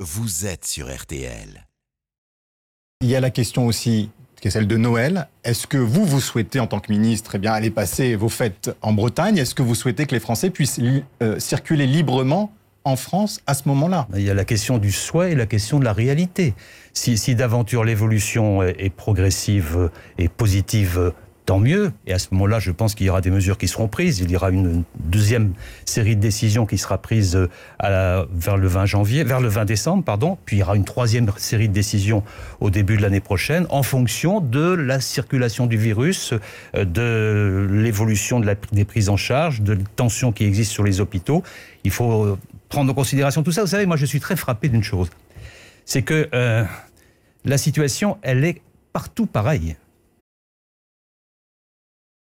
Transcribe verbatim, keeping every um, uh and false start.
vous êtes sur R T L. Il y a la question aussi, qui est celle de Noël. Est-ce que vous, vous souhaitez, en tant que ministre, eh bien, aller passer vos fêtes en Bretagne? Est-ce que vous souhaitez que les Français puissent euh, circuler librement en France à ce moment-là? Il y a la question du souhait et la question de la réalité. Si, si d'aventure l'évolution est, est progressive et positive, tant mieux. Et à ce moment-là, je pense qu'il y aura des mesures qui seront prises. Il y aura une deuxième série de décisions qui sera prise à la, vers le vingt janvier, vers le vingt décembre, pardon. Puis il y aura une troisième série de décisions au début de l'année prochaine, en fonction de la circulation du virus, de l'évolution de la, des prises en charge, de la tension qui existe sur les hôpitaux. Il faut prendre en considération tout ça. Vous savez, moi, je suis très frappé d'une chose. C'est que euh, la situation, elle est partout pareille.